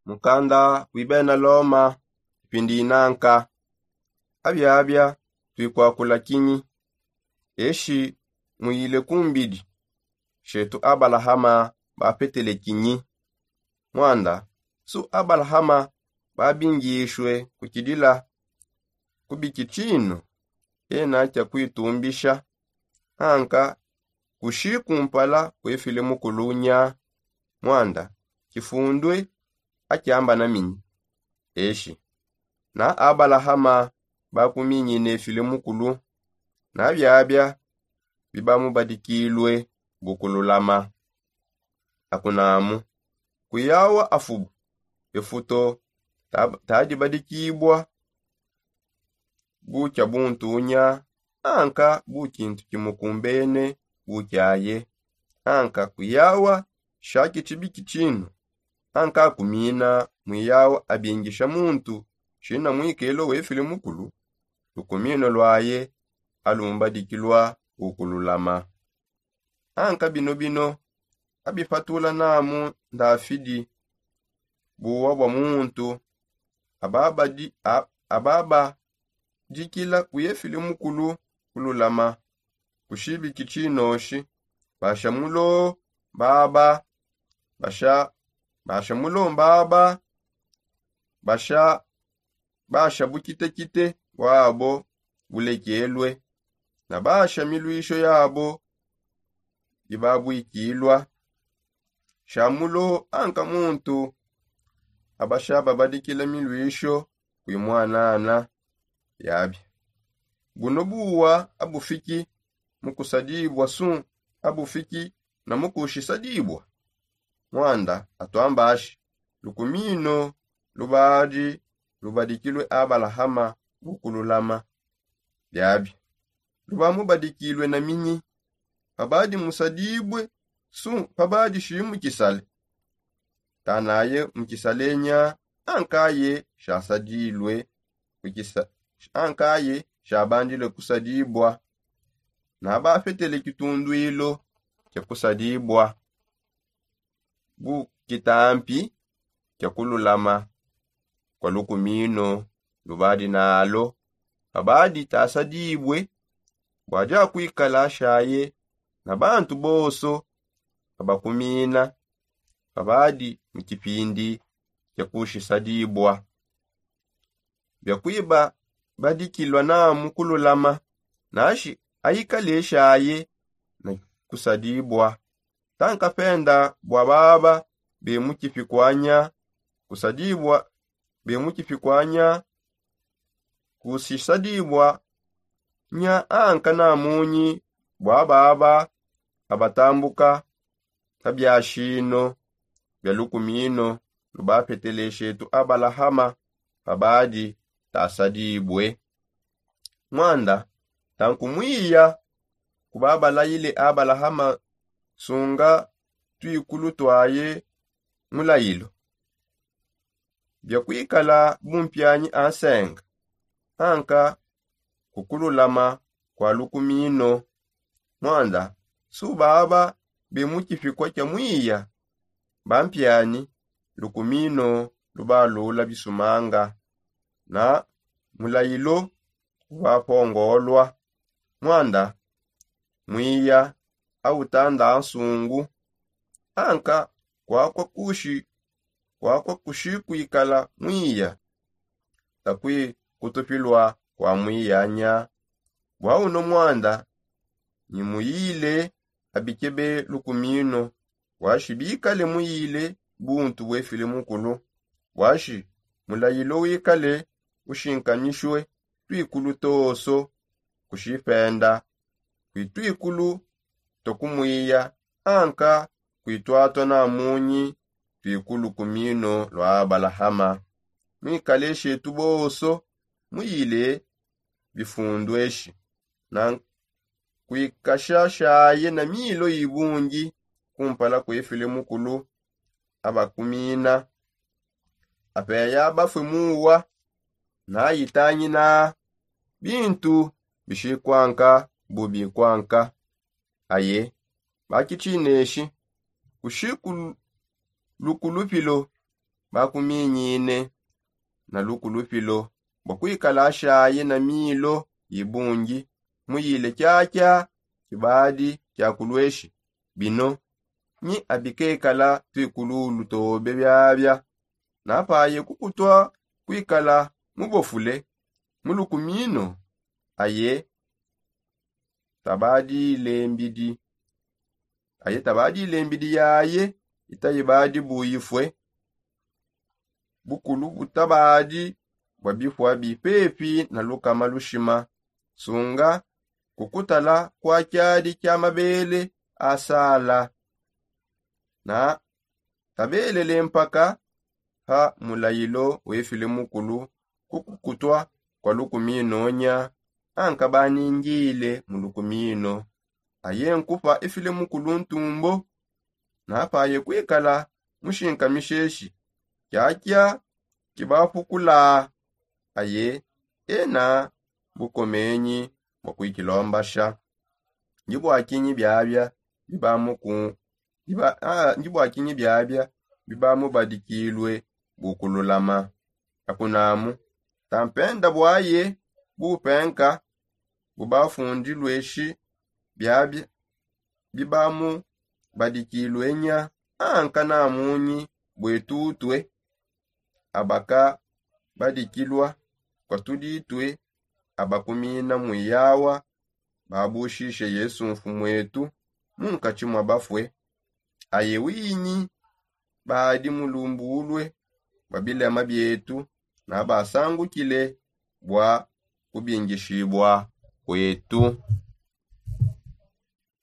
mukanda kwibena loma pindi inanka abyabya twikwakula kinyi eshi muyile kumbidi shetu Abalahama bapetele kinyi mwanda su Abalahama babingishwe kukidila kubikichino ena kya kwitumbisha anka kushikumpala kwefile mukulunya mwanda kifundwe akyamba na minyi eshi na Abalahama bakuminyi nefile mukulu na byabya bibamu badikilwe gukululama akunamu kuyawa afubu efuto taji badikibwa bucha buntunya anka bukintu kimukumbene buchaye anka kuyawa shaki chibiki chino anka kumina muyawa abingisha muntu shina mwikelo wefile mukulu lukumino lwaye alumbadikilwa ukululama anka bino abifatula namu ndafidi buwa bwa muntu ababa jikila kuyefile mukulu kululama kushibi kichinoshi bashamulo baba bashamulo mbaba basha bukite wabo bulekelwe na basha milwisho yabo ibabu ikilwa shamulo anka muntu abashaba badikila milwisho kwimwanana yabi gunobuwa abufiki mukusadibwa su abufiki na mukushisadibwa mwanda atwambashi lukumino lubadikilwe Abalahama bukululama yabi lubamu badikilwe na minyi pabadi musadibwe su pabadi shimu kisale tanaye mkisalenya ankaye shasadilwe ankaye shabandile kusadibwa na bafetele kitundu ilo kya kusadibwa bu kitampi kya kululama kwa lukumino lubadi nalo pabadi tasadibwe bwaja kwikala shaye na bantu boso abakumina pabadi mkipindi kya kushisadibwa byakwiba badikilwa na mukululama nashi ayikale shaye na kusadibwa tanka penda bwa baba bemukifikwanya kusadibwa bemukifikwanya kusisadibwa nya anka na munyi bwa baba abatambuka tabyashino byalukumino lubafeteleshetu Abalahama pabadi tasadibwe mwanda tankumwiya kubabalayile Abalahama sunga twikulu twaye mulayilo byakwikala bumpyanyi ansenga anka kukululama kwa lukumino mwanda su baba bemukifikwa kya mwiya bampyani lukumino lubalula bisumanga na mulayilo wapongolwa mwanda mwiya autanda ansungu anka kwakwa kushi kuikala mwiya takwi kutupilwa kwa mwiyanya bwauno mwanda nimuyile abikebe lukumino washi bikale muyile buntu wefile mukulu washi mulayilo wikale ushinkanishwe twikulu toso kushipenda kwitwikulu tokumwiya anka kwitwato na munyi twikulu kumino lwa Abalahama mwikale shetu boso muyile bifundweshi na kwikashashaye na milo ibungi kumpala kwefile mukulu abakumina apeya bafwe muwa na yitanyi na bintu bishikwanka bubikwanka aye bakichineshi kushiku lukulupilo bakuminyine na lukulupilo bakwikala ashaye na milo yibungi muyile kyakya kibadi kyakulweshi bino ni abikekala twikululu tobe byabya napaye kukutwa kwikala mubofule mulukumino aye tabadi lembidi yaye itayibadi buyifwe bukulu butabadi bwabifwa bipepi na lukama lushima sunga kukutala kwa kyadi kya mabele asala na tabelele mpaka ha mulayilo wefile mukulu kukutwa kwa lukumino nya ankabani njile mulukumino aye nkupa ifile mukulu ntumbo na paye kwikala mushinka misheshi kyakya kibapukula aye ena bukomenyi bwakwikilombasha njibwakinyi byabya bibamu badikilwe bukululama akunamu tampenda bwaye bupenka bubafundilweshi byabya bibamu badikilwe nya ankanamunyi bwetutwe abaka badikilwa kwa tuditwe abakumina mwiyawa babushishe Yesu mfumu wetu munkachi mwa bafwe aye winyi badi mulumbulwe babilema byetu na basangukile bwa kubingishibwa kwetu.